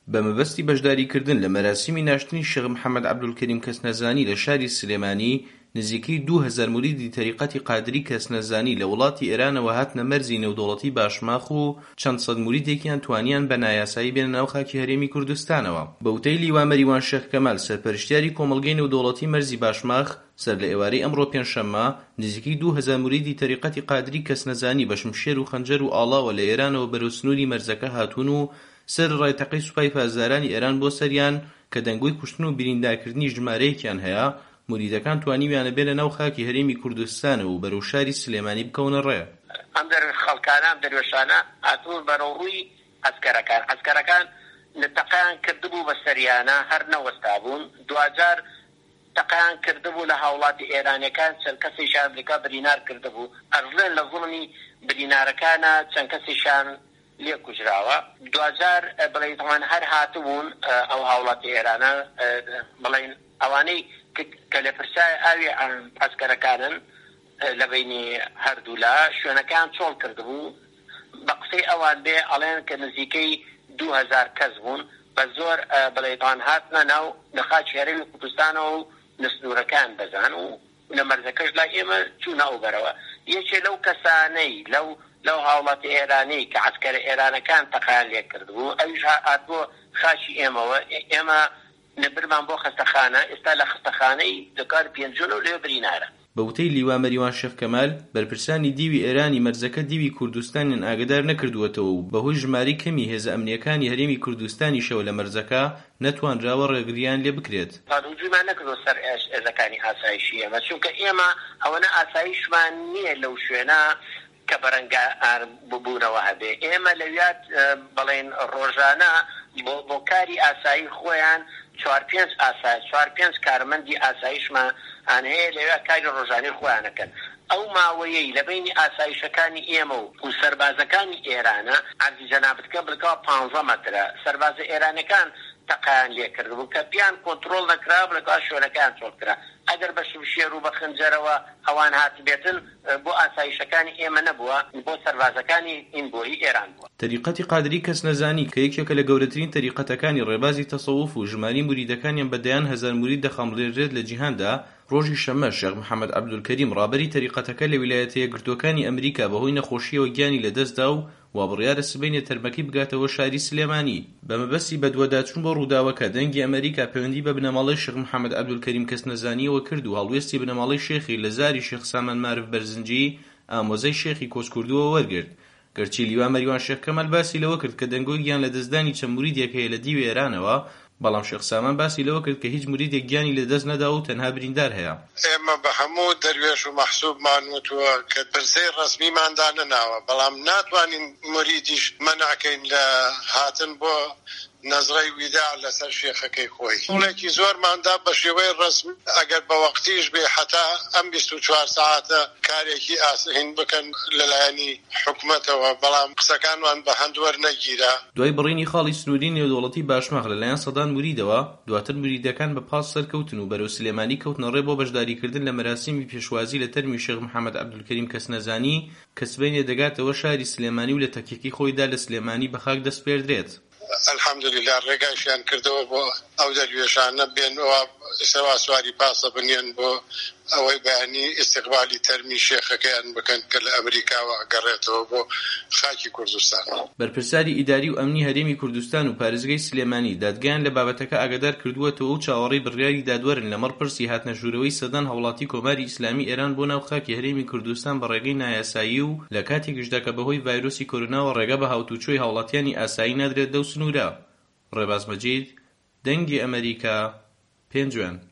بە مەبەستی بەشداریکردن لە مەراسیمی ناشتنی شێخ محەممەد عەبدولکەریم کەسنەزانی لە شاری سلێمانی نزیکەی 2000 موریدی تەریقەتی قادری کەسنەزانی لە وڵاتی ئێرانەوە هاتنە مەرزی نێودەوڵەتی باشماخ و چەند سەد موریدێکیان توانیان بە نایاسایی بێنە ناو خاکی هەرێمی کوردستانەوە. بەوتەی لیوا مەریوان شێخ کەمال سەرپەرشتیاری کۆمەڵگەی نێودەوڵەتی مەرزی باشماخ سەر لە ئێوارەی ئەمڕۆ پێنجشەممە نزیکەی 2000 موریدی تەریقەتی قادری کەسنەزانی بە شمشێر و خەنجەر و ئاڵاوە لە ئێرانەوە بەرەو سنووری مەرزەکە هاتوون و سەر ڕایتەقەی سوپای پازدارانی ئێران بۆ سەریان کە دەنگۆی کوشتن و بریندارکردنی ژمارەیەکیان هەیە، موریدەکان توانیویانە بێنە ناو خاکی هەرێمی کوردستانە و بەرەو شاری سلێمانی بکەونە ڕێ. ئەم خەڵکانە دەروێشانە هاتوون بەرەو ڕووی عەسکەرەکان تەقەیان کردبوو بە سەریانە هەر نەوەستا بوون. دوجار تەقەیان کردبوو لە هاوڵاتی ئێرانیەکان چەند کەسێکیان ئەمریکا برینار کردبوو. ئەڕڵێن لە زوڵمی برینارەکانە چەند کەسێکیان لێ کوژراوە. دوجار بڵێن هەر هاتبوون ئەو هاوڵاتی ئێرانە بڵێن ئەوانەی کە لە پرسای ئاوی عەسکەرەکانن لە بینی هەردوو لا شوێنەکان چۆڵ کردبوو. بە قسەی ئەوان بێ ئەڵێن کە نزیکەی 2000 کەس بوون بە زۆر بڵێتان هاتنە ناو لە خاکی هەرێمی کوردستانەوە و نسنوورەکان بەزان و لە مەرزەکەش لای ئێمە چوونە ئەو بەرەوە. یەکێ لەو کەسانەی لەو هاوڵاتی ئێرانی کە عەسکەرە ئێرانەکان تەقەیان لێ کردبوو ئەویش هاتبووە خاکی ئێمەوە. ئێمە نەبرمان بۆ خەستەخانە، ئێستا لە خەستەخانەی دەکار پێنجۆن و لێ برینارە. بەوتەی لیوا مەریوان شێخ کەمال بەرپرسانی دیوی ئێرانی مەرزەکە دیوی کوردستانیان ئاگدار نەکردووەتەوە و بەهۆی ژماری کەمی هێزە ئەمنیەکانی هەرێمی کوردستانی شەوە لە مەرزەکە نەتوانراوە ڕێگریان لێ بکرێت. ڕووجیمان نەکردوە سەر هێزەکانی ئاسایشی ئێمە، چونکە ئێمە ئەوەنە ئاسایشمان نییە لەو شوێنە کە بەرەنگە ببوونەوە هەبێ. ئێمە لەویات بڵێن ڕۆژانە بۆ کاری ئاسایی خۆیان 4-5 کارمەندی ئاسایشمان هەیە لەوێ کاری ڕۆژانەی خۆیانەکەن. ئەو ماوەیەی لە بینی ئاسایشەکانی ئێمە و سەربازەکانی ئێرانە عەرزی جەنابەتکە بڵکەوە 15 مەترە سەربازە ئێرانەکان تەقەیان لێ کردبوو کە پیان کۆنتڕۆڵ نەکرا بڵکەوە شوێنەکان چۆڵ کرا. ئەگەر بە شمشێر و بە خنجەرەوە ئەوان هاتبێتن بۆ ئاسایشەکانی ئێمە نەبووە، بۆ سەربازەکانی ئینبۆیی ئێران بووە. تەریقەتی قادری کەسنەزانی کە یەکێکە لە گەورەترین تەریقەتەکانی ڕێبازی تەسەووف و ژماری موریدەکانیان بەدەیان 1000 مورید دەخەمڵێنرێت لە جیهاندا، ڕۆژی شەممە شێخ محەممەد عەبدولکەریم ڕابەری تەریقەتەکە لە ویلایەتە یەکگرتووەکانی ئەمریکا بەهۆی نەخۆشیەوە گیانی لەدەستدا و وابڕیارە سبەینێ تەرمەکەی بگاتەوە شاری سلێمانی. بە مەبەستی بەدوەداچوون بۆ ڕووداوەکە دەنگی ئەمریکا پەیوەندی بە بنەماڵەی شێخ محەممەد عەبدولکەریم کەسنەزانیەوە کرد و هەڵوێستی بنەماڵەی شێخی لە زاری شێخ سامان مارف بەرزنجی ئامۆزەی شێخی کۆچکوردووە وەرگرت. گەرچی لیوا مەریوان شێخ کەمال باسی لەوە کرد کە دەنگۆی گیان لە دەستدانی چەند موریدێک هەیە لە دیوی ئێرانەوە، بەڵام شێخ سامان باسی لەوە کرد کە هیچ موریدێک گیانی لەدەست نەدا و تەنها بریندار هەیە. ئێمە بە هەموو دەروێش و مەحسووبمان وتووە کە پرسەی ڕەسمیماندا نەناوە، بەڵام ناتوانین موریدیش مەناکەین لە هاتن بۆ نەزڕەی ویداع لەسەر شێخەکەی خۆی. وڵێکی زۆرماندا بە شێوەی ڕەسمی ئەگەر بە وەقتیش بێ حتا ئەم 24 ساعتە کارێکی ئاسین بکەن لەلایەنی حکومەتەوە، بەڵام قسەکانوان بە هەندوەر نەگیرا. دوای بڕینی خاڵی سنووری نێودەوڵەتی باشماخ لەلایەن سەدان موریدەوە، دواتر موریدەکان بە پاس سەرکەوتن و بەرەو سلێمانی کەوتنە ڕێ بۆ بەشداریکردن لە مەراسیمی پێشوازی لە تەرمی شێخ محەممەد عەبدولکەریم کەسنەزانی کە سبەینێ دەگاتەوە شاری سلێمانی و لە تەکێکی خۆیدا لە سلێمانی بە خاک دەست پێردرێت. الحەمدولله ڕێگایشیان کردەوە بۆ ئەو دەروێشانە بێنەوە سەوا سواری پاسە بنێن بۆ ئەوەی بەیانی ئیستیقبالی تەرمی شێخەکەیان بکەن کە لە ئەمریکاوە ئەگەڕێتەوە بۆ خاکی کوردستان. بەرپرساری ئیداری و ئەمنی هەرێمی کوردستان و پارێزگای سلێمانی دادگایان لە بابەتەکە ئاگادار کردووەتەوە و چاوەڕێی بڕیاری دادوەرن لەمەڕ پرسی هاتنە ژوورەوەی سەدان هەوڵاتی کۆماری ئیسلامی ئێران بۆ ناو خاکی هەرێمی کوردستان بە ڕێگەی نایاسایی و لە کاتێکیشدا کە بەهۆی ڤایرۆسی کۆرۆناوە ڕێگە بە هاوتوچۆی هاوڵاتیانی ئاسایی نادرێت دەو سنوورە. ڕێباز مەجید، دەنگی ئەمریکا، پێنجوێن.